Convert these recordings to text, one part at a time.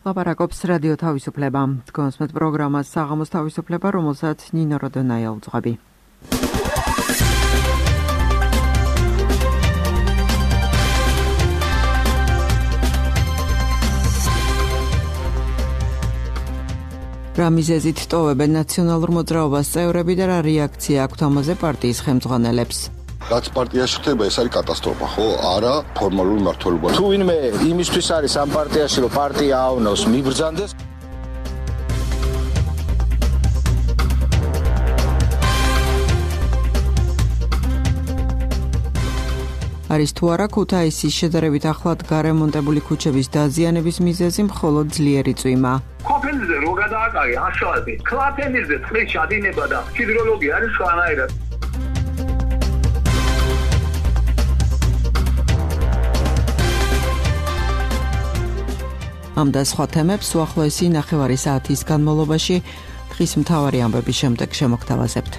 ლაპარაკობს რადიო თავისუფლება. გონსმეთ პროგრამას საღამოს თავისუფლება, რომელსაც ნინო როდონაია უძღვები. რა მიზეზით ტოვებენ ნაციონალურ მოძრაობას წევრები და რა რეაქცია აქვთ ამაზე პარტიის ხელმძღვანელებს? რაც პარტიაში ხდება, ეს არის კატასტროფა, ხო? არა ფორმალური მმართველობა. თუ ვინმე იმისთვის არის ამ პარტიაში, რომ პარტია ავნოს, მიბრძანდეს. არის თუ არა ქუთაისის შედარებით ახლად გარემონტებული ქუჩების დაზიანების მიზეზი მხოლოდ ძლიერი წვიმა. ქოფენზე რო გადააკარგე ასფალტი, კლაფენზე წყლის ჩადინება და ჰიდროლოგია არის სხვანაირად. ამ და სხვა თემებს უახლოესი ნახევარი საათის განმავლობაში დღის მთავარი ამბების შემდეგ შემოგთავაზებთ.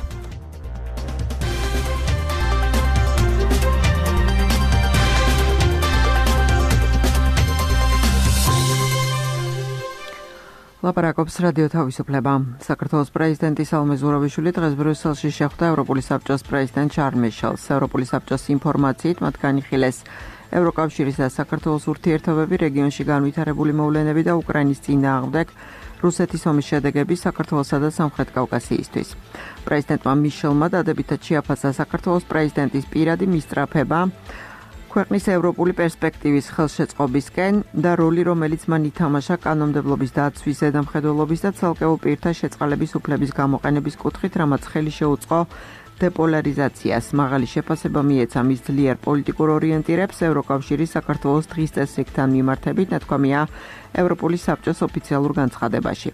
ლაპარაკობს რადიო თავისუფლება. საქართველოს პრეზიდენტი სალომე ზურაბიშვილი დღეს ბრიუსელში შეხვდა ევროპული საბჭოს პრეზიდენტ შარლ მიშელს. ევროპული საბჭოს ინფორმაციით მათ განიხილეს ევროკავშირის და საქართველოს ურთიერთობები, რეგიონში განვითარებული მოვლენები და უკრაინის წინააღმდეგ რუსეთის ომის შედეგები საქართველოსა და სამხრეთ კავკასიისთვის. პრეზიდენტმა მიშელმა დადებითად შეაფასა საქართველოს პრეზიდენტის პირადი მისწრაფება ქვეყნის ევროპული პერსპექტივის ხელშეწყობისკენ და როლი, რომელიც მან ითამაშა კანონმდებლობის დაცვის, ზედამხედველობის და ცალკეულ პირთა შეწყალების უფლების გამოყენების კუთხით, რამაც ხელი შეუწყო დეპოლარიზაციას. მაღალი შეფასება მიეცა მის ძლიერ პოლიტიკურ ორიენტირებს ევროკავშირის საქართველოს დღის წესრიგთან მიმართებით, ნათქვამია ევროპული საბჭოს ოფიციალურ განცხადებაში.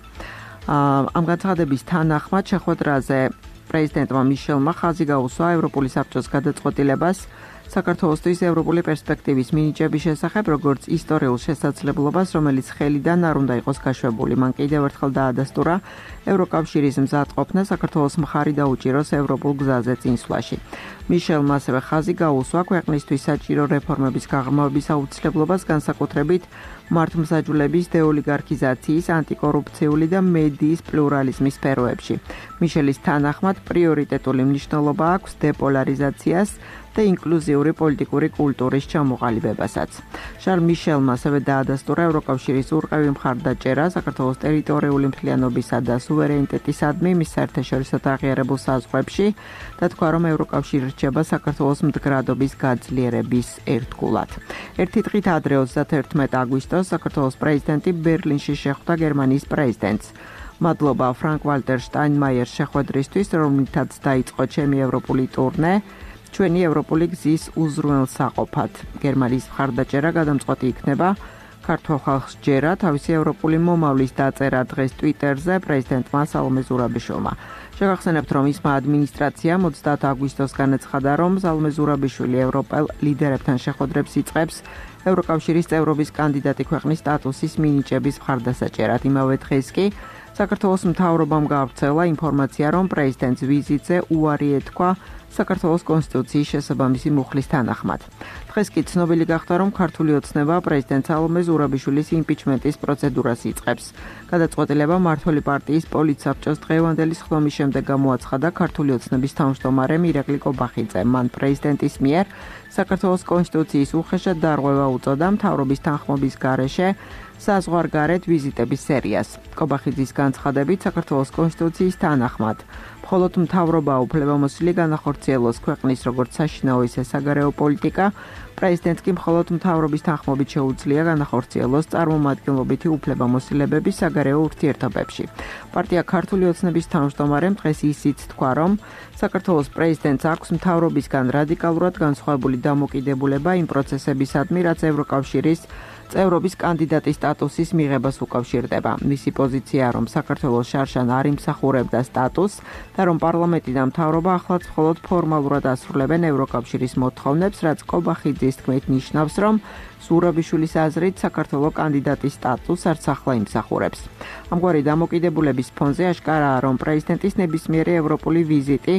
ამ განცხადების თანახმად შეხვედრაზე პრეზიდენტმა მიშელმა ხაზი გაუსვა ევროპული საბჭოს გადაწყვეტილებას საქართველოსთვის ევროპული პერსპექტივის მინიჭების შესახებ, როგორც ისტორიულ შესაძლებლობას, რომელიც ხელიდან არ უნდა იყოს გაშვებული. მან კიდევ ერთხელ დაადასტურა ევროკავშირის მზადყოფნა საქართველოს მხარი დაუჭიროს ევროპულ გზაზე წინსვლაში. მიშელმა ასევე ხაზი გაუსვა ქვეყნისთვის საჭირო რეფორმების გაღრმავების აუცილებლობას, განსაკუთრებით მართლმსაჯულების დეოლიგარქიზაციის, ანტიკორუფციული და მედიის პლურალიზმის სფეროებში. მიშელის თანახმად პრიორიტეტული მნიშვნელობა აქვს დეპოლარიზაციას და ინკლუზიური პოლიტიკური კულტურის ჩამოყალიბებასაც. შარლ მიშელმა ასევე დაადასტურა ევროკავშირის ურყევი მხარდაჭერა საქართველოს ტერიტორიული მთლიანობისა და სუვერენიტეტისადმი მის საერთაშორისო აღიარებულ საზღვრებში და თქვა, რომ ევროკავშირი რჩება საქართველოს მდგრადობის გაძლიერების ერთგულად. ერთი დღით ადრე 31 აგვისტოს საქართველოს პრეზიდენტი ბერლინში შეხვდა გერმანიის პრეზიდენტს. მადლობა ფრანკ ვალტერ შტაინმაიერს შეხვედრისთვის, რომლითაც დაიწყო ჩემი ევროპული ტურნე. ჩვენი ევროპული გზის უზრუნველსაყოფად. გერმანიის მხარდაჭერა გადამწყვეტი იქნება ქართულ ხალხს ჯერა თავისი ევროპული მომავლის დაწერა დღეს ტვიტერზე პრეზიდენტმა სალომე ზურაბიშვილმა. შეგახსენებთ, რომ ისმა ადმინისტრაციამ 30 აგვისტოს განაცხადა, რომ სალომე ზურაბიშვილი ევროპელ ლიდერებთან შეხვედრებს იწყებს ევროკავშირის წევრობის კანდიდატი ქვეყნის სტატუსის მინიჭების მხარდასაჭერად. იმავე დღეს კი საქართველოს მთავრობამ გაავრცელა ინფორმაცია, რომ პრეზიდენტს ვიზიტზე უარი ეთქვა საქართველოს კონსტიტუციის შესაბამისი მუხლის თანახმად. დღეს კი ცნობილი გახდა, რომ ქართული ოცნება პრეზიდენტ სალომე ზურაბიშვილის იმპიჩმენტის პროცედურას იწყებს. გადაწყვეტილება მმართველი პარტიის პოლიტსაბჭოს დღევანდელი სხდომის შემდეგ გამოაცხადა ქართული ოცნების თავმჯდომარემ ირაკლი კობახიძემ. მან პრეზიდენტის მიერ საქართველოს კონსტიტუციის უხეშად დარღვევა უწოდა მთავრობის თანხმობის გარეშე საზღვარგარეთ ვიზიტების სერიას. კობახიძის განცხადებით საქართველოს კონსტიტუციის თანახმად მხოლოდ მთავრობა უფლებამოსილი განახორციელოს ქვეყნის როგორც საშინაო ისე საგარეო პოლიტიკა, პრეზიდენტს კი მხოლოდ მთავრობის თანხმობით შეუძლია განახორციელოს წარმომადგენლობითი უფლებამოსილებები საგარეო ურთიერთობებში. პარტია ქართული ოცნების თავმჯდომარემ დღეს ისიც თქვა, რომ საქართველოს პრეზიდენტს აქვს მთავრობისგან რადიკალურად განსხვავებული დამოკიდებულება იმ პროცესებისადმი, რაც ევროკავშირის წევრობის კანდიდატის სტატუსის მიღებას უკავშირდება. მისი პოზიცია, რომ საქართველოს შარშან არ იმსახურებდა სტატუსს და რომ პარლამენტი და მთავრობა ახლაც მხოლოდ ფორმალურად ასრულებენ ევროკავშირის მოთხოვნებს, რაც კობახიძის თქმით ნიშნავს, რომ ზურაბიშვილის აზრით საქართველოს კანდიდატის სტატუსს არც ახლა იმსახურებს. ამგვარი დამოკიდებულების ფონზე აშკარაა, რომ პრეზიდენტის ნებისმიერი ევროპული ვიზიტი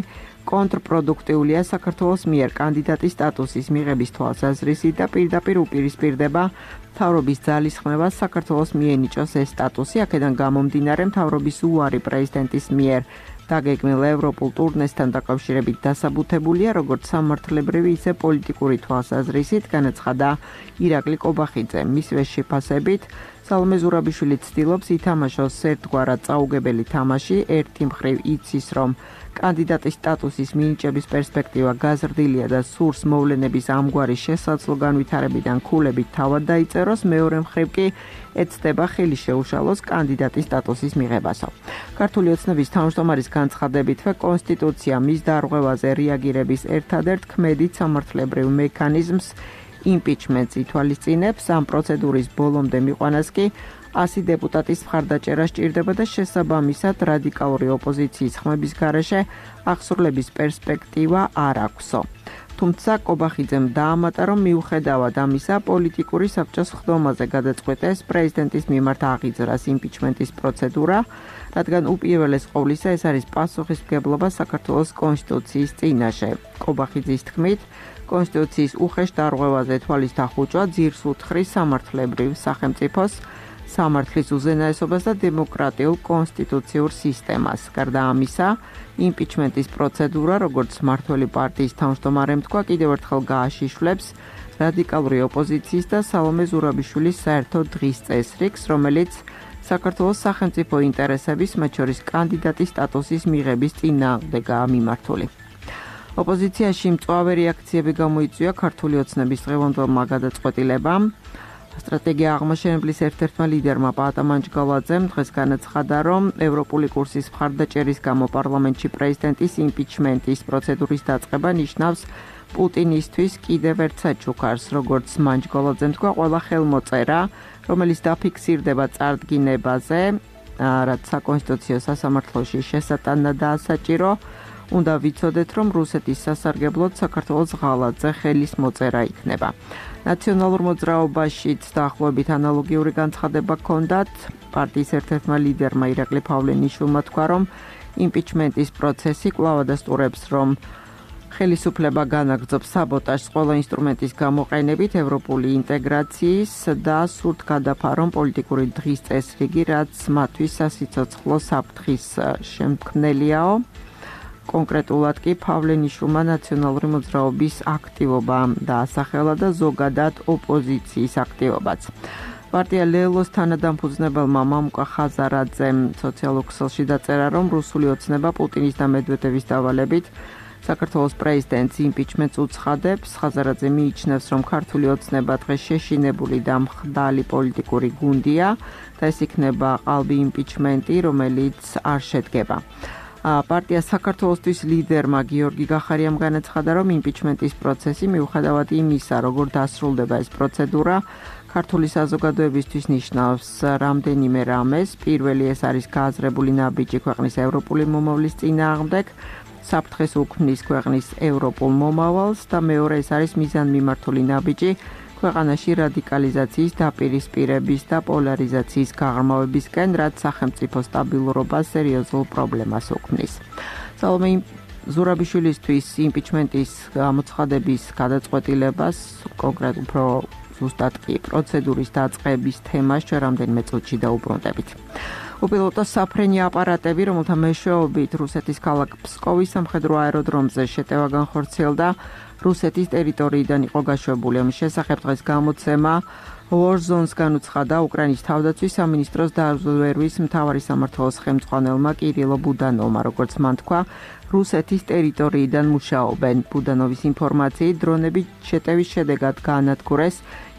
კონტრპროდუქტიულია საქართველოს მიერ კანდიდატის სტატუსის მიღების თვალსაზრისით და პირდაპირ უპირისპირდება მთავრობის ძალისხმევას საქართველოს მიენიჭოს ეს სტატუსი, აქედან გამომდინარე მთავრობის უარი პრეზიდენტის მიერ დაგეგმილ ევროპულ ტურნესთან დაკავშირებით დასაბუთებულია როგორც სამართლებრივი, ისე პოლიტიკური თვალსაზრისით, განაცხადა ირაკლი კობახიძე. მისივე შეფასებით, სალომე ზურაბიშვილი ცდილობს ითამაშოს ერთგვარად წაუგებელი თამაში, ერთი მხრივ იცის, რომ კანდიდატის სტატუსის მინიჭების პერსპექტივა გაზრდილია და სურს მოვლენების ამგვარი შესაძლო განვითარებიდან ქულებით თავად დაიწეროს, მეორე მხრივ კი ეცდება ხელი შეუშალოს კანდიდატის სტატუსის მიღებასო. ქართული ოცნების თავმჯდომარის განცხადებითვე კონსტიტუცია მის დარღვევაზე რეაგირების ერთადერთ ქმედით სამართლებრივ მექანიზმს იმპიჩმენტს ითვალისწინებს, ამ პროცედურის ბოლომდე მიყვანას კი 100 დეპუტატის მხარდაჭერა სჭირდება და შესაბამისად რადიკალური ოპოზიციის ხმების გარეშე აღსრულების პერსპექტივა არ აქვსო. თუმცა კობახიძემ დაამატა, რომ მიუხედავად ამისა, პოლიტიკური საბჭოს ხდომაზე გადაწყვეტეს პრეზიდენტის მიმართ აღიძრას იმპიჩმენტის პროცედურა, რადგან უპირველეს ყოვლისა ეს არის პასუხისმგებლობა საქართველოს კონსტიტუციის წინაშე. კობახიძის თქმით, კონსტიტუციის უხეშ დარღვევაზე თვალის დახუჭვა ძირს უთხრის სამართლებრივ სახელმწიფოს სამართლის უზენაესობას და დემოკრატიულ კონსტიტუციურ სისტემას. გარდა ამისა, იმპიჩმენტის პროცედურა, როგორც მმართველი პარტიის თავმჯდომარემ თქვა, კიდევ ერთხელ გააშიშვლებს რადიკალური ოპოზიციის და სალომე ზურაბიშვილის საერთო დღის წესრიგს, რომელიც საქართველოს სახელმწიფო ინტერესების, მათ შორის კანდიდატის სტატუსის მიღების წინააღმდეგაა მიმართული. ოპოზიციაში მწვავე რეაქციები გამოიწვია ქართული ოცნების დღევანდელმა გადაწყვეტილებამ. სტრატეგია აღმაშენებლის ერთ-ერთმა ლიდერმა პაატა მანჯგალაძემ დღეს განაცხადა, რომ ევროპული კურსის მხარდაჭერის გამო პარლამენტში პრეზიდენტის იმპიჩმენტის პროცედურის დაწყება ნიშნავს პუტინისთვის კიდევ ერთ საჩუქარს, როგორც მანჯგალაძემ თქვა, ყველა ხელმოწერა, რომელიც დაფიქსირდება წარდგინებაზე, რაც საკონსტიტუციო სასამართლოში შესატანადაა საჭირო, უნდა ვიცოდეთ, რომ რუსეთის სასარგებლოდ საქართველოს ღალატზე ხელის მოწერა იქნება. ნაციონალურ მოძრაობაშიც დაახლოებით ანალოგიური განცხადება ჰქონდათ. პარტიის ერთ-ერთმა ლიდერმა ირაკლი ფავლენიშვილმა თქვა, რომ იმპიჩმენტის პროცესი კვლავ ადასტურებს, რომ ხელისუფლება განაგრძობს საბოტაჟს ყველა ინსტრუმენტის გამოყენებით ევროპული ინტეგრაციის და სურთ გადაფარონ პოლიტიკური დღის წესრიგი, რაც მათთვის სასიცოცხლო საფრთხის შემქმნელიაო. კონკრეტულად კი ფავლენიშვილმა ნაციონალური მოძრაობის აქტივობა დაასახელა და ზოგადად ოპოზიციის აქტივობაც. პარტია ლელოს თანადამფუძნებელმა მამუკა ხაზარაძემ სოციალურ ქსელში დაწერა, რომ რუსული ოცნება პუტინის და მედვედევის დავალებით საქართველოს პრეზიდენტს იმპიჩმენტს უცხადებს. ხაზარაძე მიიჩნევს, რომ ქართული ოცნება დღეს შეშინებული და მხდალი პოლიტიკური გუნდია და ეს იქნება ყალბი იმპიჩმენტი, რომელიც არ შედგება. პარტია საქართველოსთვის ლიდერმა გიორგი გახარიამ განაცხადა, რომ იმპიჩმენტის პროცესი მიუხედავად იმისა, როგორ დასრულდება ეს პროცედურა, ქართული საზოგადოებისთვის ნიშნავს რამდენიმე რამეს. პირველი ეს არის გააზრებული ნაბიჯი ქვეყნის ევროპული მომავლის წინააღმდეგ, საფრთხეს უქმნის ქვეყნის ევროპულ მომავალს და მეორე ეს არის მიზანმიმართული ნაბიჯი ქვეყანაში რადიკალიზაციის დაპირისპირების და პოლარიზაციის გაღრმავებისკენ, რაც სახელმწიფო სტაბილურობას სერიოზულ პრობლემას უქმნის. სალომე ზურაბიშვილისთვის იმპიჩმენტის გამოცხადების გადაწყვეტილებას, კონკრეტულად უფრო ზუსტად კი პროცედურის დაწყების თემას ჩვენ რამდენიმე წუთში დაუბრუნდებით. უპილოტო საფრენი აპარატები, რომელთა მეშვეობით რუსეთის ქალაქ ფსკოვის სამხედრო აეროდრომზე შეტევა განხორციელდა, რუსეთის ტერიტორიიდან იყო გაშვებული. ამის შესახებ დღეს გამოცემა War Zones-გან უცხადა უკრაინის თავდაცვის სამინისტროს დაზვერვის მთავარი სამმართველოს ხელმძღვანელმა კირილო ბუდანოვმა, როგორც მან თქვა, რუსეთის ტერიტორიიდან მუშაობენ. ბუდანოვის ინფორმაციით, დრონები შეტევის შედეგად გაანადგურეს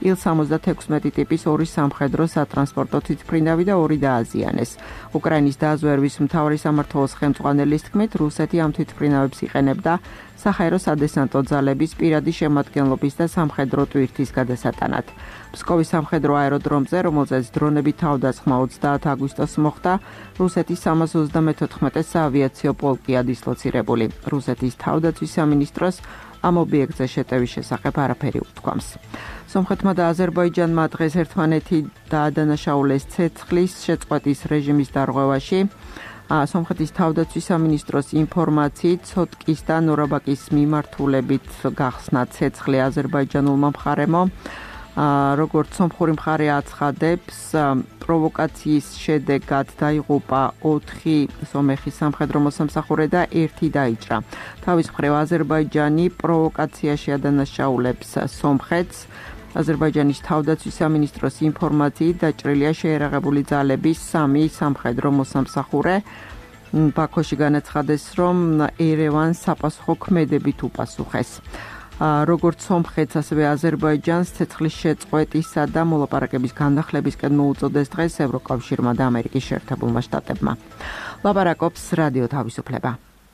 Il-76 ტიპის ორი სამხედრო სატრანსპორტო თვითმფრინავი და ორი დააზიანეს. უკრაინის დაზვერვის მთავარი სამმართველოს ხელმძღვანელის თქმით, რუსეთი ამ თვითმფრინავებს იყენებდა საჰაერო სადესანტო ძალების პირადი შემადგენლობის და სამხედრო ტვირთის გადასატანად. ფსკოვის სამხედრო აეროდრომზე, რომელზეც დრონები თავდასხმა 30 აგვისტოს მოხდა, რუსეთის 334 საავიაციო პოლკია დისლოცირებული. რუსეთის თავდაცვის სამინისტროს ამ ობიექტზე შეტევის შესახებ არაფერი უთქვამს. სომხეთმა და აზერბაიჯანმა დღეს ერთმანეთი დაადანაშაულეს ცეცხლის შეწყვეტის რეჟიმის დარღვევაში. სომხეთის თავდაცვის სამინისტროს ინფორმაციით, ცოტკის და ნორაბაკის მიმართულებით გახსნა ცეცხლი აზერბაიჯანულმა მხარემო. როგორც სომხური მხარე აცხადებს, პროვოკაციის შედეგად დაიღუპა 4 სომეხის სამხედრო მოსამსახურე და 1 დაიჭრა. თავის მხრივ აზერბაიჯანი პროვოკაციაში ადანაშაულებს სომხეთს. აზერბაიჯანის თავდაცვის სამინისტროს ინფორმაციით დაჭრილია შეერაღებული ძალების 3 სამხედრო მოსამსახურე. ბაქოში განაცხადეს, რომ ერევანს საპასუხო ქმედებით უპასუხეს. როგორც სომხეთს, ასევე აზერბაიჯანს ცეცხლის შეწყვეტისა და მოლაპარაკების განახლებისკენ მოუწოდეს დღეს ევროკავშირმა და ამერიკის შეერთებულმა შტატებმა. ლაპარაკობს რადიო თავისუფლება.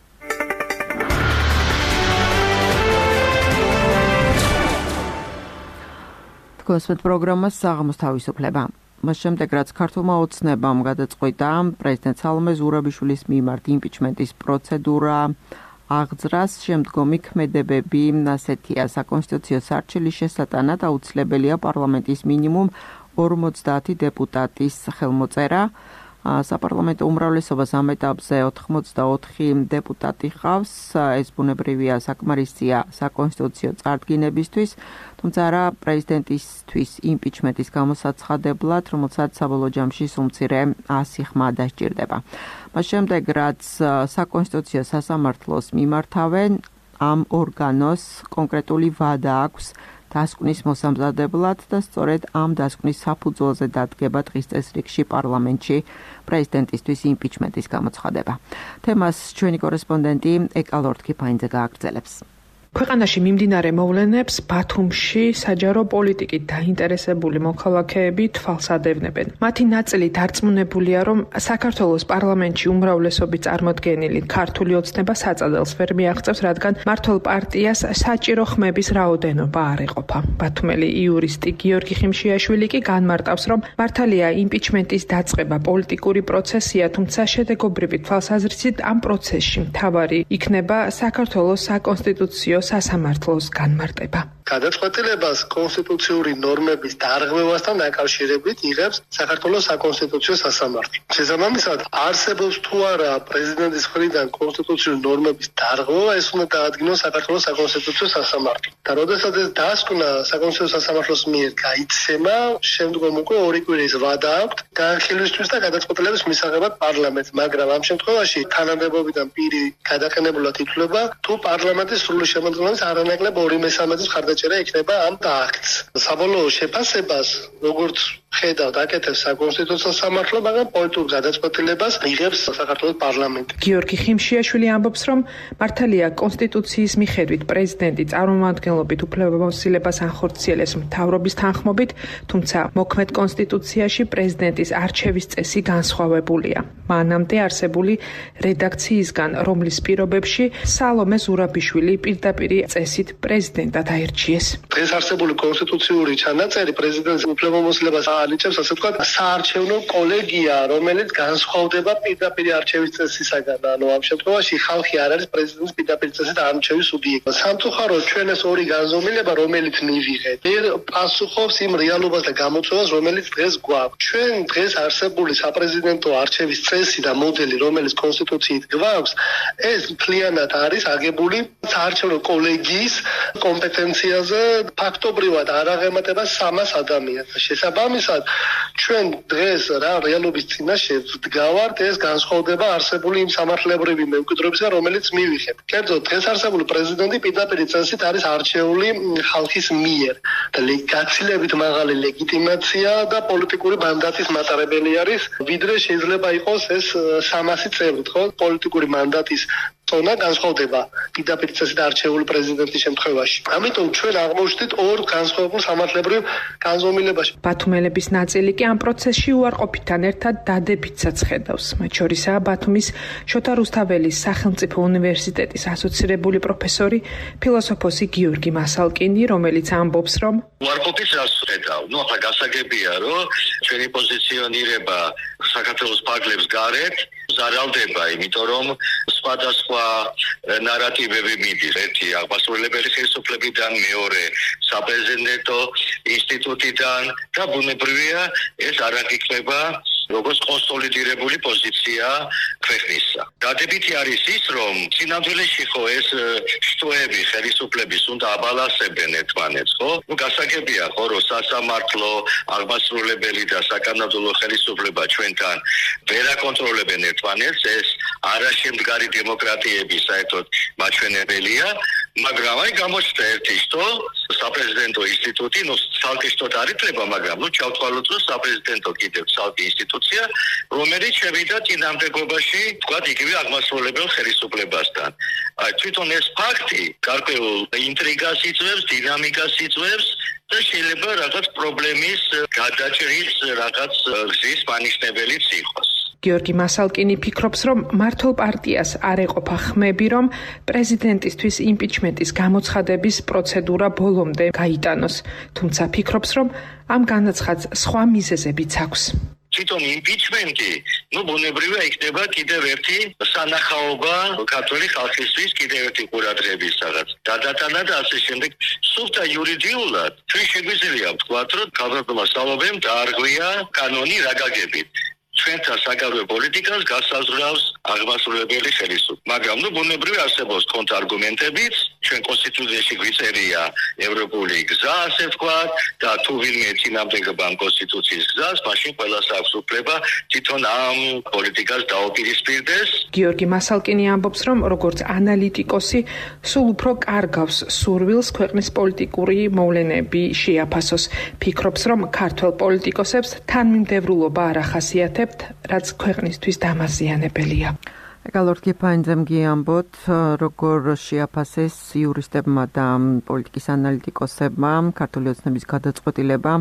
თქვენს პროგრამას საღამოს თავისუფლება. მას შემდეგ, რაც ქართულმა ოცნებამ გადაწყვიტა პრეზიდენტ სალომე ზურაბიშვილის მიმართ იმპიჩმენტის პროცედურა აღძრას, შემდგომი ქმედებები ასეთია: საკონსტიტუციო სარჩელის შესატანად აუცილებელია პარლამენტის მინიმუმ 50 დეპუტატის ხელმოწერა. საპარლამენტო უმრავლესობას ამ ეტაპზე 84 დეპუტატი ყავს. ეს ბუნებრივია საკმარისია საკონსტიტუციო წარდგინებისთვის, თუმცა არა პრეზიდენტისთვის იმპიჩმენტის გამოსაცხადებლად, რომელსაც საბოლოო ჯამში სულ მცირე 100 ხმა დასჭირდება. მას შემდეგ, რაც საკონსტიტუციო სასამართლოს მიმართავენ, ამ ორგანოს კონკრეტული ვადა აქვს დასკვნის მოსამზადებლად და სწორედ ამ დასკვნის საფუძველზე დადგება დღის წესრიგში პარლამენტში პრეზიდენტისთვის იმპიჩმენტის გამოცხადება. თემას ჩვენი კორესპონდენტი ეკალორდ კიფაინძე გააგრძელებს. ქვეყანაში მიმდინარე მოვლენებს ბათუმში საჯარო პოლიტიკით დაინტერესებული მოქალაქეები თვალს ადევნებენ. მათი ნაწილი დარწმუნებულია, რომ საქართველოს პარლამენტში უმრავლესობის წარმოდგენილი ქართული ოცნება საწადელს ვერ მიაღწევს, რადგან მმართველ პარტიას საჭირო ხმების რაოდენობა არ ეყოფა. ბათუმელი იურისტი გიორგი ხიმშიაშვილი კი განმარტავს, რომ მართალია იმპიჩმენტის დაწყება პოლიტიკური პროცესია, თუმცა შედეგობრივი თვალსაზრისით ამ პროცესში მთავარი იქნება საქართველოს საკონსტიტუციო სასამართლოს განმარტება. გადაწყვეტილებას კონსტიტუციური ნორმების დარღვევასთან დაკავშირებით იღებს საქართველოს საკონსტიტუციო სასამართლო. შესაბამისად, არსებობს თუ არა პრეზიდენტის მხრიდან კონსტიტუციური ნორმების დარღვევა, ეს უნდა დაადგინოს საქართველოს საკონსტიტუციო სასამართლო. და როდესაც ეს დასკვნა საკონსტიტუციო სასამართლოს მიერ გაიცემა, შემდგომ უკვე 2 კვირის ვადა აქვს განხილვისთვის და გადაწყვეტილების მისაღებად პარლამენტს, მაგრამ ამ შემთხვევაში თანამდებობიდან პირი გადაყენებულად ითვლება, თუ პარლამენტის სრული შემადგენლობის არანაკლებ 2/3 მხარდაჭერა იქნება ამ აქტს. საბოლოო შეფასებას, როგორც ხედავთ, აკეთებს საკონსტიტუციო სასამართლო, მაგრამ პოლიტიკურ გადაწყვეტილებას იღებს საქართველოს პარლამენტი. გიორგი ხიმშიაშვილი ამბობს, რომ მართალია კონსტიტუციის მიხედვით პრეზიდენტი წარმომადგენლობით უფლებამოსილებას ანხორციელებს მთავრობის თანხმობით, თუმცა მოქმედ კონსტიტუციაში პრეზიდენტის არჩევის წესი განსხვავებულია. მანამდე არსებული რედაქციისგან, რომლის პირობებში სალომე ზურაბიშვილი პირდაპირ წესით პრეზიდენტად აირჩიეს. დღეს არსებული კონსტიტუციური ჩანაწერი პრეზიდენტის უფლებამოსილებას ანიჭებს, ასე ვთქვათ, საარჩევნო კოლეგია, რომელიც განსხვავდება პირდაპირ არჩევის წესისაგან. ანუ ამ შემთხვევაში ხალხი არ არის პრეზიდენტის პირდაპირ წესით არჩევის სუბიექტი. სამწუხაროდ ჩვენ ეს ორი განზომილება, რომელიც მივიღეთ, ვერ პასუხობს იმ რეალობას და გამოწვევას, რომელიც დღეს გვაქვს. ჩვენ დღეს არსებული საპრეზიდენტო არჩევის წესი და მოდელი, რომელიც კონსტიტუციით გვაქვს, ეს მთლიანად არის აგებული საარჩევნო კოლეგიის კომპეტენციაზე, ფაქტობრივად არ აღემატება 300 ადამიანს. შესაბამისად, ჩვენ დღეს რა რეალობის წინაშე ვდგავართ, ეს განსხვავდება არსებული იმ სამართლებრივი მემკვიდრეობისგან, რომელიც მივიღეთ. კერძოდ, დღეს არსებული პრეზიდენტი პირდაპირ წესით არის არჩეული ხალხის მიერ და გაცილებით მაღალი ლეგიტიმაცია და პოლიტიკური მანდატის მატარებელი არის, ვიდრე შეიძლება იყოს ეს 300 წევრი, ხო? პოლიტიკური მანდატის წონა განსხვავდება პირდაპირ წესით არჩეული პრეზიდენტის შემთხვევაში. ამიტომ ჩვენ აღმოჩნდით ორ განსხვავებულ სამართლებრივ განზომილებაში. ბათუმელების ნაწილი კი ამ პროცესში უარყოფითთან ერთად დადებითსაც ხედავს. მათ შორისაა ბათუმის შოთა რუსთაველის სახელმწიფო უნივერსიტეტის ასოცირებული პროფესორი, ფილოსოფოსი გიორგი მასალკინი, რომელიც ამბობს, რომ უარყოფით რას ხედავ? ახლა გასაგებია, რომ ჩვენი პოზიციონირება საქართველოს ფარგლებს გარეთ ზარალდება, იმიტომ რომ სხვადასხვა ნარატივები მიდის. ერთი აღმასრულებელი ხელისუფლებიდან, მეორე საპრეზიდენტო ინსტიტუტიდან და ბუნებრივია ეს არ აღიქმება როგორც კონსოლიდირებული პოზიცია ქვეყნისა. დადებითი არის ის, რომ წინამძღოლში ხო ეს შტოები ხელისუფლების უნდა აბალანსებდნენ ერთმანეთს, ხო? გასაგებია ხო, რომ სასამართლო, აღმასრულებელი და საკანონმდებლო ხელისუფლება ჩვენთან ვერ აკონტროლებენ ერთმანეთს, ეს არაშემდგარი დემოკრატიების საერთოდ მაჩვენებელია, მაგრამ აი გამოჩნდა ერთი შტო, საპრეზიდენტო ინსტიტუტი, ცალკე შტოდ არ ითვლება, მაგრამ ჩავთვალოთ, რომ საპრეზიდენტო კიდევ ცალკე ინსტიტუცია, რომელიც შევიდა წინამდებობაში, თქვათ, იგივე აღმასრულებელ ხელისუფლებასთან. აი თვითონ ეს ფაქტი გარკვეულ ინტრიგას იწვევს, დინამიკას იწვევს და შეიძლება რაღაც პრობლემის გადაჭრის რაღაც გზის მანიშნებელიც იყოს. გიორგი მასალკინი ფიქრობს, რომ მართლ პარტიას არ ეყოფა ხმები, რომ პრეზიდენტისთვის იმპიჩმენტის გამოცხადების პროცედურა ბოლომდე გაიტანოს. თუმცა ფიქრობს, რომ ამ განაცხადს სხვა მიზეზებიც აქვს. თვითონ იმპიჩმენტი, ბუნებრივია იქნება კიდევ ერთი სანახაობა ქართული ხალხისთვის, კიდევ ერთი ყურადღების რაღაც გადატანა და ასე შემდეგ. სულ და იურიდიულად ჩვენ შეგვიძლია ვთქვათ, რომ ქალბატონმა სწავლობამ დაარღვია კანონი რა გაგებით. ჩვენთან საგარეო პოლიტიკას გასაზრდავს აღმასრულებელი ხელისუფლება. მაგრამ ბუნებრივია არსებობს კონტრარგუმენტებიც, ჩვენ კონსტიტუციაში გვიწერია ევროპული გზა, ასე ვთქვათ, და თუ ვინმე წინამდებობა ამ კონსტიტუციის გზას, მაშინ ყველას აქვს უფლება თვითონ ამ პოლიტიკას დაუპირისპირდეს. გიორგი მასალკინი ამბობს, რომ როგორც ანალიტიკოსი, სულ უფრო კარგავს სურვილს ქვეყნის პოლიტიკური მოვლენები შეაფასოს. ფიქრობს, რომ ქართველ პოლიტიკოსებს თანმიმდევრულობა არ ახასიათებთ, რაც ქვეყნისთვის დამაზიანებელია. Egalor Kipაინძემ გიამბოთ, როგორ შეაფასეს იურისტებმა და პოლიტიკის ანალიტიკოსებმა ქართული ოცნების გადაწყვეტილება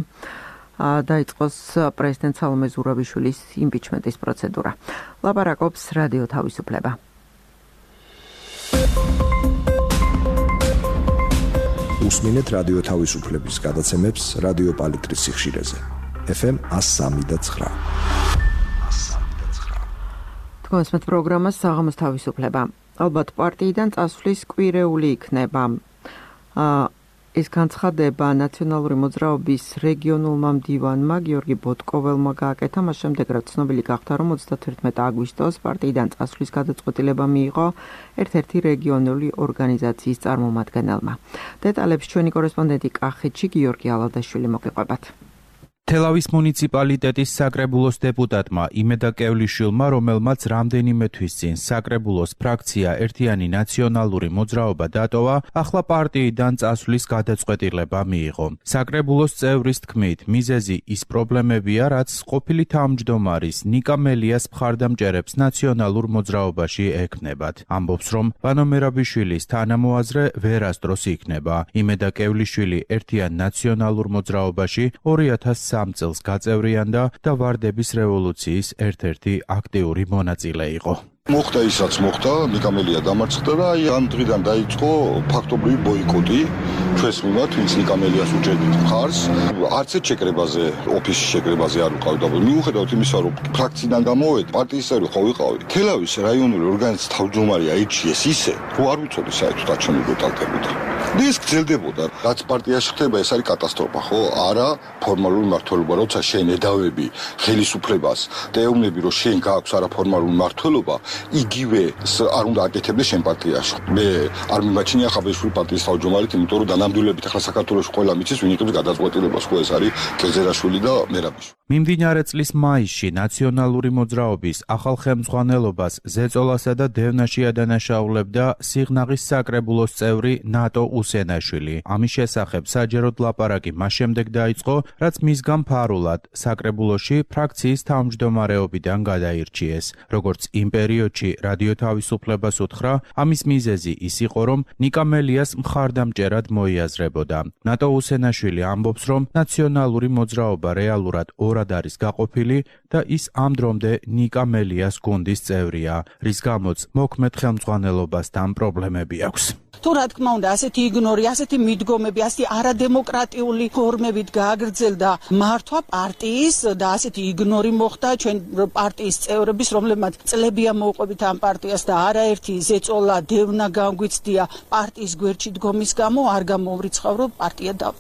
დაიწყოს პრეზიდენტ სალომე ზურაბიშვილის იმპიჩმენტის პროცედურა. ლაპარაკობს რადიო თავისუფლება. უსმინეთ რადიო თავისუფლების გადაცემებს რადიო პალიტრის სიხშირეზე. FM 103.9. Თქვენს პროგრამას საღამოს თავისუფლება. ალბათ პარტიიდან წასვლის კვირეული იქნება. ეს განცხადება ნაციონალური მოძრაობის რეგიონულმა მდივანმა გიორგი ბოტკოველმა გააკეთა, მას შემდეგ რაც ცნობილი გახდა, რომ 31 აგვისტოს პარტიიდან წასვლის გადაწყვეტილება მიიღო ერთ-ერთი რეგიონული ორგანიზაციის წარმომადგენელმა. დეტალებს ჩვენი კორესპონდენტი კახეთში გიორგი ალავდაშვილი მოგიყვებათ. თელავის მუნიციპალიტეტის საკრებულოს დეპუტატმა იმედა კევლიშვილმა, რომელმაც რამდენიმე თვის წინ საკრებულოს ფრაქცია ერთიანი ნაციონალური მოძრაობა დატოვა, ახლა პარტიიდან წასვლის გადაწყვეტილება მიიღო. საკრებულოს წევრის თქმით, მიზეზი ის პრობლემებია, რაც ყოფილი თავმჯდომარის ნიკა მელიას მხარდამჭერებს ნაციონალურ მოძრაობაში ექმნებათ. ამბობს, რომ ვანო მერაბიშვილის თანამოაზრე ვერასდროს იქნება. იმედა კევლიშვილი ერთიან ნაციონალურ მოძრაობაში 2003 წელს გაწევრიანდა და ვარდების რევოლუციის ერთ-ერთი აქტიური მონაწილე იყო. მოხდა ისაც მოხდა, ნიკამელია დამარცხდა და აი ამ დღიდან დაიწყო ფაქტობრივი ბოიკოტი ჩვენს მიმართ, ვინც ნიკამელიას უჭერდით მხარს. არც ერთ შეკრებაზე, ოფისის შეკრებაზე არ ვიყავდა. მიუხედავად იმისა, რომ ფრაქციიდან გამოვედი, პარტიის წევრი ხო ვიყავი. თელავის რაიონული ორგანიზაციის თავმჯდომარე აირჩიეს ისე, რომ არ ვიცოდი საერთოდ რა ჩემი გეტალდებოდა. ის გრძელდებოდა, რაც პარტიაში ხდება, ეს არის კატასტროფა, ხო? არა ფორმალური მმართველობა, როცა შენ ედავები ხელისუფლებას და ეუბნები, რომ შენ გააქვს არაფორმალური მმართველობა, იგივე არ უნდა აკეთებდეს შენ პარტიაში. მე არ მიმაჩნია ხაბეშვილ პარტიის თავმჯდომარედ, იმიტომ რომ დანამდვილებით ახლა საქართველოში ყველა მიცის ვინ იღებს გადაწყვეტილებას, ხო ეს არის კეზერაშვილი და მერაბიშვილი. მიმდინარე წლის მაისში ნაციონალური მოძრაობის ახალ ხელმძღვანელობას ზეწოლასა და დევნაში ადანაშაულებდა სიღნაღის საკრებულოს წევრი ნატო უსენაშვილი. ამის შესახებ საჯაროდ ლაპარაკი მას შემდეგ დაიწყო, რაც მისგან ფარულად საკრებულოში ფრაქციის თავმჯდომარეობიდან გადაირჩიეს. როგორც იმ პერიოდში რადიო თავისუფლებას უთხრა, ამის მიზეზი ის იყო, რომ ნიკა მელიას მხარდამჭერად მოიაზრებოდა. ნატო უსენაშვილი ამბობს, რომ ნაციონალური მოძრაობა რეალურად ორად არის გაყოფილი და ის ამ დრომდე ნიკა მელიას გუნდის წევრია, რის გამოც მოქმედ ხელმძღვანელობასთან პრობლემები აქვს. თუ რა თქმა უნდა, ასეთი იგნორი, ასეთი მიდგომები, ასეთი არადემოკრატიული ფორმებით გააგრძელდა მართვა პარტიის და ასეთი იგნორი მოხდა ჩვენ პარტიის წევრების, რომლებმაც წლებია მოუყვებით ამ პარტიას და არაერთი ზეწოლა, დევნა განგვიცდია პარტიის გვერდში დგომის გამო, არ გამოვრიცხავ, რომ პარტია დავტოვოთ.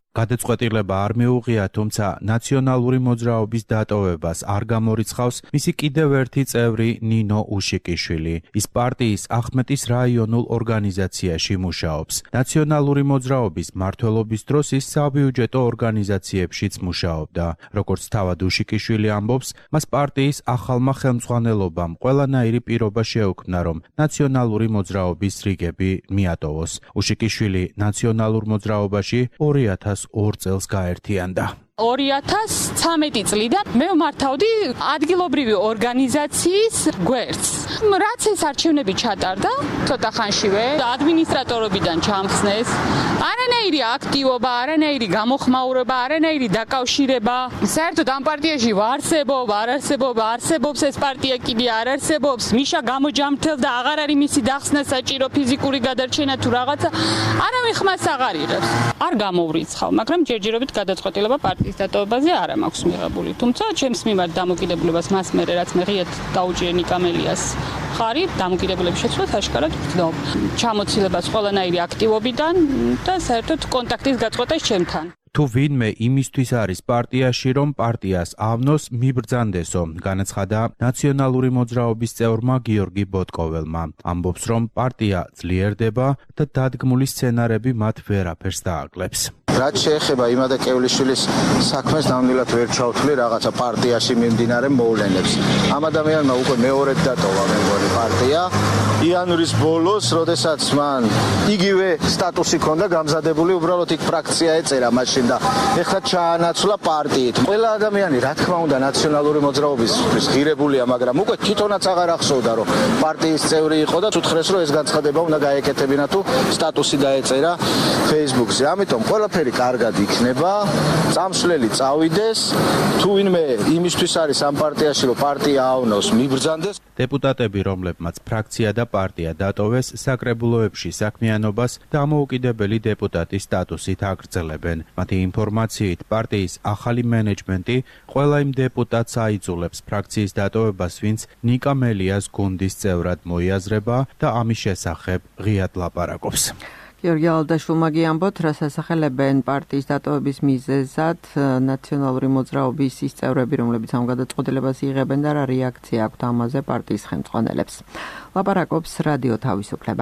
გადაწყვეტილება არ მიუღია, თუმცა ნაციონალური მოძრაობის დატოვებას არ გამორიცხავს მისი კიდევ ერთი წევრი ნინო უშიკიშვილი. ის პარტიის ახმეტის რაიონულ ორგანიზაციაში მუშაობს. ნაციონალური მოძრაობის მმართველობის დროს ის საბიუჯეტო ორგანიზაციებშიც მუშაობდა. როგორც თავად უშიკიშვილი ამბობს, მას პარტიის ახალმა ხელმძღვანელობამ ყველანაირი პირობა შეუქმნა, რომ ნაციონალური მოძრაობის რიგები მიატოვოს. უშიკიშვილი ნაციონალურ მოძრაობაში 2002 წელს გაერთიანდა. 2013 წლიდან მე ვმართავდი ადგილობრივი ორგანიზაციის გვერდს. რაც ეს არჩევნები ჩატარდა, ცოტა ხანშივე ადმინისტრატორობიდან ჩამხსნეს. არანაირი აქტივობა, არანაირი გამოხმაურება, არანაირი დაკავშირება. საერთოდ ამ პარტიაში არსებობს ეს პარტია კიდე არ არსებობს. მიშა გამოჯამრთელს და აღარ არის მისი დახსნა საჭირო ფიზიკური გადარჩენა თუ რაღაცა. არავინ ხმას აღარ იღებს. არ გამოვრიცხავ, მაგრამ ჯერჯერობით გადაწყვეტილება პარტიის დატოვებაზე არ მაქვს მიღებული. თუმცა ჩემს მიმართ დამოკიდებულებას მას მერე რაც მე ღიად დაუჭირე ნიკამელიას ხარი დამოკიდებულების შეცვლას აშკარად ვქნობ. ჩამოცილებას ყველანაირი აქტივობიდან და საერთოდ კონტაქტის გაწყვეტას ჩემთან. თუ ვინმე იმისთვის არის პარტიაში, რომ პარტიას ავნოს, მიბრძანდესო, განაცხადა ნაციონალური მოძრაობის წევრმა გიორგი ბოტკოველმა. ამბობს, რომ პარტია ძლიერდება და დადგმული სცენარები მათ ვერაფერს დააკლებს. რაც შეეხება იმადაკევლიშვილის საქმეს, ნამდვილად ვერ ჩავთვლი რაღაცა პარტიაში მიმდინარე მოვლენებს. ამ ადამიანმა უკვე მეორედ დატოვა მე მგონი პარტია. იანვრის ბოლოს, როდესაც მან იგივე სტატუსი ჰქონდა გამზადებული, უბრალოდ იქ ფრაქცია ეწერა მაშინ და ეხლა ჩაანაცვლა პარტიით. ყველა ადამიანი, რა თქმა უნდა, ნაციონალური მოძრაობისთვის ღირებულია, მაგრამ უკვე თვითონაც აღარ ახსოვდა, რომ პარტიის წევრი იყო და უთხრეს, რომ ეს განცხადება უნდა გაეკეთებინა თუ სტატუსი დაეწერა Facebook-ზე. ამიტომ ყველაფერი კარგად იქნება, წამსვლელი წავიდეს, თუ ვინმე იმისთვის არის ამ პარტიაში, რომ პარტია ავნოს, მიბრძანდეს. დეპუტატები, რომლებმაც ფრაქცია და პარტია დატოვეს, საკრებულოებში საქმიანობას დამოუკიდებელი დეპუტატის სტატუსით აგრძელებენ. მათი ინფორმაციით, პარტიის ახალი მენეჯმენტი ყველა იმ დეპუტატს აიძულებს ფრაქციის დატოვებას, ვინც ნიკამელიას გუნდის წევრად მოიაზრება და ამის შესახებ ღიად ლაპარაკობს. გიორგი ალდაშვილმა გიამბოთ, რას ასახელებენ პარტიის დატოვების მიზეზად ნაციონალური მოძრაობის ის წევრები, რომლებიც ამ გადაწყვეტილებას იღებენ და რა რეაქცია აქვთ ამაზე პარტიის ხელმძღვანელებს. ლაპარაკობს რადიო თავისუფლება.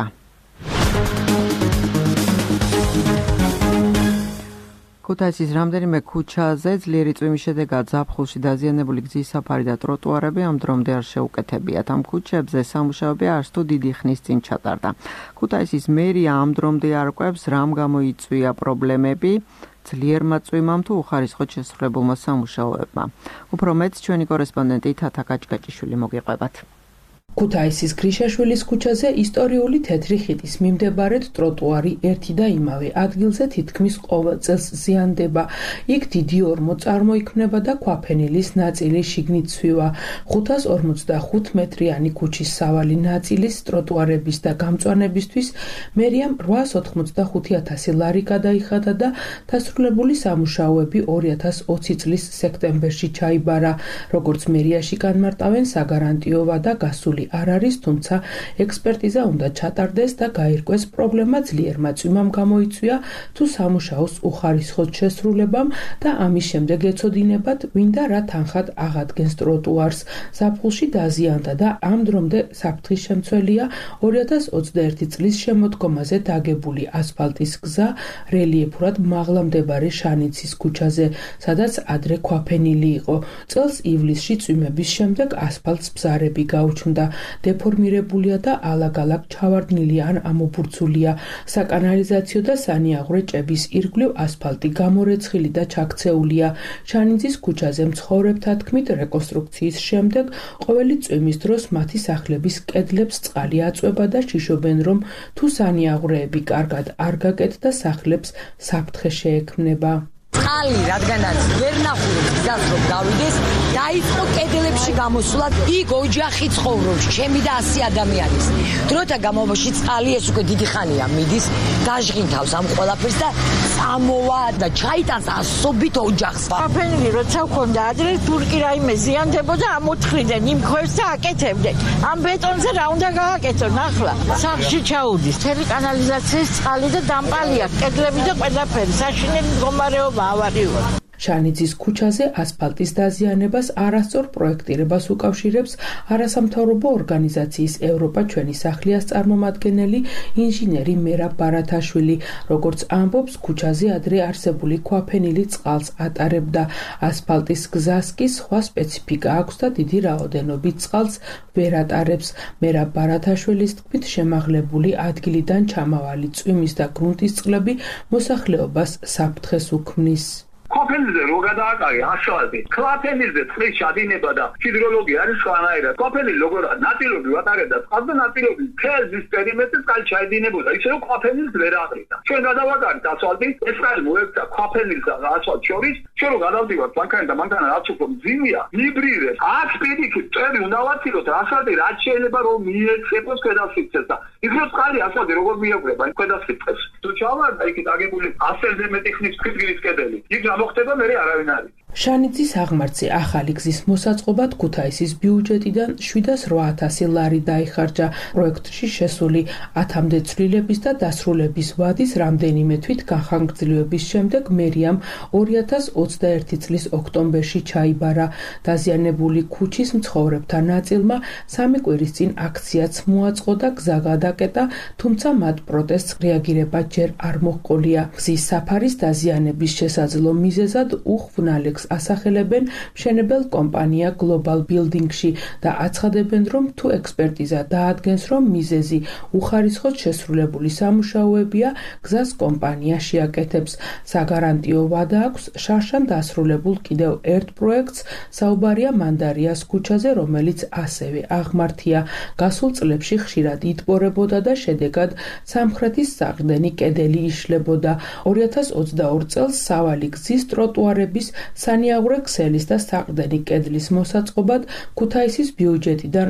ქუთაისის რამდენიმე ქუჩაზე ძლიერი წვიმის შედეგად ზაფხულში დაზიანებული გზის საფარი და ტროტუარები ამ დრომდე არ შეუკეთებიათ. ამ ქუჩებზე სამუშაოები არც თუ დიდი ხნის წინ ჩატარდა. ქუთაისის მერია ამ დრომდე არ ყვევს, რამ გამოიწვია პრობლემები ძლიერმა წვიმამ თუ უხარისხოდ შესრულებულმა სამუშაოებმა. უფრო მეტ ჩვენი კორესპონდენტი თათა კაჭკაჭიშვილი მოგიყვებათ. ქუთაისის გრიშაშვილის ქუჩაზე ისტორიული თეთრი ხიდის მიმდებარედ ტროტუარი ერთი და იმავე ადგილზე თითქმის ყოველ წელს ზიანდება. იქ დიდი ორმო წარმოიქმნება და ქვაფენილის ნაწილი შიგნით ცვივა. 545 მეტრიანი ქუჩის სავალი ნაწილის ტროტუარების და გამწვანებისთვის მერიამ 885,000 ლარი გადაიხადა და დასრულებული სამუშაოები 2020 წლის სექტემბერში ჩაიბარა. როგორც მერიაში განმარტავენ, საგარანტიო და გასული არ არის, თუმცა ექსპერტიზა უნდა ჩატარდეს და გაირკვეს პრობლემა ძლიერმა წვიმამ გამოიწვია თუ სამუშაოს უხარისხოდ შესრულებამ და ამის შემდეგ ეცოდინებათ ვინდა რა თანხად აღადგენს ტროტუარს. ზაფხულში დაზიანდა და ამ დრომდე საფრთხის შემცველია 2021 წლის შემოდგომაზე დაგებული ასფალტის გზა რელიეფურად მაღლა მდებარე შანიცის ქუჩაზე, სადაც ადრე ქვაფენილი იყო. წელს ივლისში წვიმების შემდეგ ასფალტს ბზარები გაუჩნდა. დეფორმირებულია და ალაგ-ალაგ ჩავარდნილი ან ამობურცულია. საკანალიზაციო და სანიაღვრე ჭების ირგვლივ ასფალტი გამორეცხილი და ჩაქცეულია. შანიძის ქუჩაზე მცხოვრებთა თქმით, რეკონსტრუქციის შემდეგ ყოველი წვიმის დროს მათი სახლების კედლებს წყალი აწვება და შიშობენ, რომ თუ სანიაღვრეები კარგად არ გაკეთდა, სახლებს საფრთხე შეექმნება. წყალი, რადგანაც ვერ ნახულობ გზას რომ გავიდეს, დაიწყო კედლებში გამოსვლა. იქ ოჯახი ცხოვრობს, ჩემი და 100 ადამიანის. დროთა განმავლობაში წყალი ეს უკვე დიდი ხანია მიდის, დაჟღინთავს ამ ყველაფერს და წამოვა და ჩაიტანს ასობით ოჯახს. აფენილი როცა ქონდა ადრე თურკი რაიმე ზიანდებოდა, ამოთხრიდნენ იმ ქვებს და აკეთებდნენ. ამ ბეტონზე რა უნდა გააკეთონ ახლა? სახში ჩაუდის. თელი კანალიზაციის წყალი და დამპალია, კედლები და ყველაფერი. საშინელი მდგომარეობა ავარიოა. შანიძის ქუჩაზე ასფალტის დაზიანებას არასწორ პროექტირებას უკავშირებს არასამთავრობო ორგანიზაციის ევროპა ჩვენი სახლიას წარმომადგენელი ინჟინერი მერაბ ბარათაშვილი. როგორც ამბობს, ქუჩაზე ადრე არსებული ქვაფენილი წყალს ატარებდა. ასფალტის გზას კი სხვა სპეციფიკა აქვს და დიდი რაოდენობით წყალს ვერ ატარებს. მერაბ ბარათაშვილის თქმით, შემაღლებული ადგილიდან ჩამავალი წვიმის და გრუნტის წყლები მოსახლეობას საფრთხეს უქმნის. ყოფილზე რო გადააკარგე ასფალტი, კლაფენილზე წყლის ჩადინება და ჰიდროლოგია არის სხვანაირად. ყოფილი როგორ ნაწილობრივ ატარებდა წყალს და ნაწილობრივ თელზის პერიმეტრზე წყალი ჩაედინებოდა, ისე რომ ყოფილს ვერ აყრიდა. ჩვენ გადავაკარგეთ ასფალტი, ეს წყალი მოექცა ყოფილსა და ასფალტ შორის, ჩვენ რო გადავდივართ მანქანა და მანქანა რაც უფრო მძიმეა, ვიბრირებს. აქ პირიქით წვერი უნდა ვაცილოთ, ასფალტი რაც შეიძლება რომ მიეცეპოს ქვედასიცხეს და იქ რო წყალი ასფალტი როგორ მიეყრება ქვედასიცხეს. თუ ჩავარდა იქით აგებული 100-ზე მეტი ხნის ფიქრის კედელი. იქ მოხდება მე არავინ არის. შანიძის აღმართზე ახალი გზის მოსაწყობად ქუთაისის ბიუჯეტიდან 708,000 ლარი დაიხარჯა. პროექტში შესული 1000-მდე ცვლილების და დასრულების ვადის რამდენიმე თვით განხანგრძლივების შემდეგ მერიამ 2021 წლის ოქტომბერში ჩაიბარა. დაზიანებული ქუჩის მცხოვრებთა ნაწილმა 3 კვირის წინ აქციაც მოაწყო და გზა გადაკეტა, თუმცა მათ პროტესტს რეაგირება ჯერ არ მოჰყოლია. გზის საფარის დაზიანების შესაძლო მიზეზად უხვნალექს ასახელებენ მშენებელ კომპანია Global Building-ში და აცხადებენ, რომ თუ ექსპერტიზა დაადგენს, რომ მიზეზი უხარისხოდ შესრულებული სამუშაოებია, გზას კომპანია შეაკეთებს. საგარანტიო ვადა აქვს შარშან დასრულებულ კიდევ ერთ პროექტს, საუბარია მანდარიას ქუჩაზე, რომელიც ასევე აღმართია. გასულ წლებში ხშირად იტბორებოდა და შედეგად სამხრეთის საყრდენი კედელი იშლებოდა. 2022 წელს სავალი გზის ტროტუარების სანიაღვრე ქსელის და საყრდენი კედლის მოსაწყობად ქუთაისის ბიუჯეტიდან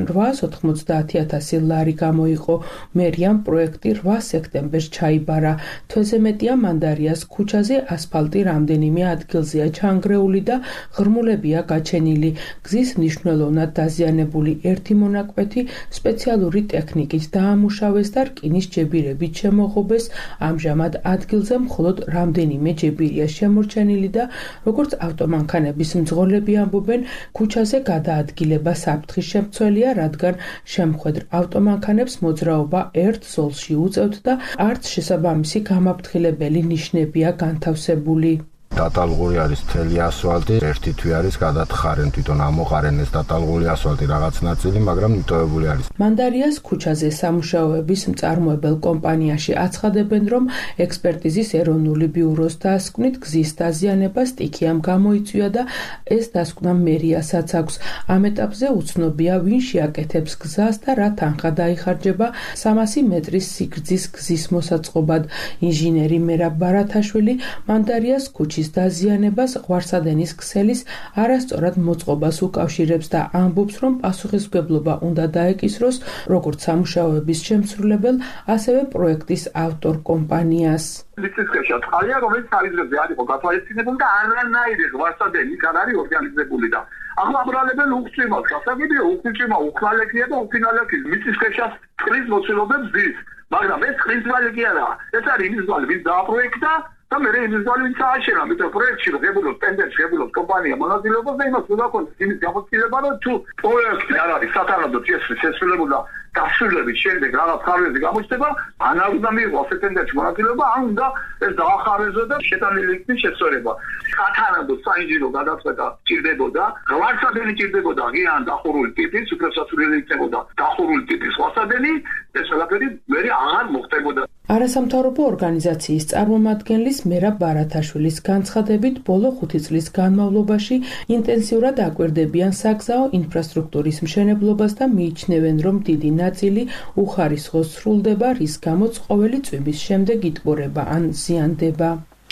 890,000 ლარი გამოიყო. მერიამ პროექტი 8 სექტემბერს ჩაიბარა. თვეზე მეტია მანდარიას ქუჩაზე ასფალტი რამდენიმე ადგილზეა ჩანგრეული და ღრმულებია გაჩენილი. გზის მნიშვნელოვნად დაზიანებული ერთი მონაკვეთი სპეციალური ტექნიკით დაამუშავეს და რკინის ჯებირებით შემოღობეს. ამჟამად ადგილზე მხოლოდ რამდენიმე ჯებირია შემორჩენილი და როგორც ავტომანქანების მძღოლები ამბობენ, ქუჩაზე გადაადგილება საფრთხის შემცველია, რადგან შემხვედრ ავტომანქანებს მოძრაობა ერთ ზოლში უწევთ და არც შესაბამისი გამაფრთხილებელი ნიშნებია განთავსებული. დატალღური არის მთელი ასფალტი, ერთი თვე არის გადათხარენ, თვითონ ამოყარენ ეს დატალღული ასფალტი რაღაც ნაწილი, მაგრამ მიტოვებული არის. მანდარიას ქუჩაზე სამუშაოების მწარმოებელ კომპანიაში აცხადებენ, რომ ექსპერტიზის ეროვნული ბიუროს დასკვნით გზის დაზიანება სტიქიამ გამოიწვია და ეს დასკვნა მერიასაც აქვს. ამ ეტაპზე უცნობია, ვინ შეაკეთებს გზას და რა თანხა დაიხარჯება 300 მეტრის სიგრძის გზის მოსაწყობად. ინჟინერი მერაბ ბარათაშვილი მანდარიას ქუჩის დაზიანებას ღვარსადენის ქსელის არასწორად მოწყობას უკავშირებს და ამბობს, რომ პასუხისმგებლობა უნდა დაეკისროს როგორც სამუშაოების შემსრულებელ, ასევე პროექტის ავტორ კომპანიას. მიწისქვეშა წყალია, რომელიც ხარისხებზე არ იყო გათვალისწინებული და არანაირი ღვარსადენი არ არის ორგანიზებული და ახლა აბრალებენ უხსნებას. გასაგებია, უხსნიმა უხნალექია და უხინალექის მიწისქვეშა წყლის მოცულობებს ზის. მაგრამ ეს წყლის ვალე კი არა. ეს არის იმის ვალე, ვის დააპროექტა და მე ის ვალე წააშენა, მე პროექტში ღებულობს, ტენდერში ღებულობს კომპანია მონაწილეობას და იმას უნდა ქონდეს იმის გამოცდილება, რომ თუ პროექტი არ არის სათანადო შესრულებული და დასრულების შემდეგ რაღაც ხარვეზე გამოჩნდება, ან არ უნდა მიიღოს ტენდერში მონაწილეობა, ან უნდა ეს დაახარეზო და შეტანილი იქნეს შესწორება. სათანადო საინჟინრო გადაწყვეტა ჭირდებოდა, ღვარსადენი ჭირდებოდა ღია დახურული ტიპის, უფლებსასურველი იქნებოდა დახურული ტიპის ღვარსადენი, ეს ყველაფერი მე აღარ მოხდებოდა. არასამთავრობო ორგანიზაციის წარმომადგენლის მერაბ ბარათაშვილის განცხადებით, ბოლო 5 წლის განმავლობაში ინტენსიურად აკვირდებიან საგზაო ინფრასტრუქტურის მშენებლობას და მიიჩნევენ, რომ დიდი ნაწილი უხარისხოს სრულდება, რის გამოც ყოველი წვიმის შემდეგ იტბორება ან ზიანდება.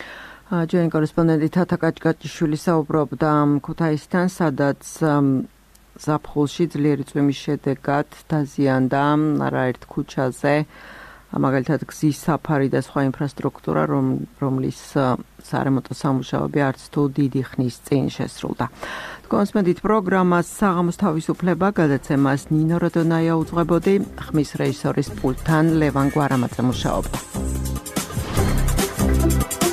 ჯენი კორესპონდენტი თათა კაჭკაჭიშვილი საუბრობდა ქუთაისთან, სადაც ზაფხულში ძლიერი წვიმის შედეგად დაზიანდა არაერთ ქუჩაზე მაგალითად გზის საფარი და სხვა ინფრასტრუქტურა, რომლის სარემონტო სამუშაოები არც თუ დიდი ხნის წინ შესრულდა. თქვენს მედით პროგრამას საღამოს თავისუფლება გადაცემას ნინო როდონაია უძღვებოდი, ხმის რეჟისორის პულტთან ლევან გვარამაძე მუშაობდა.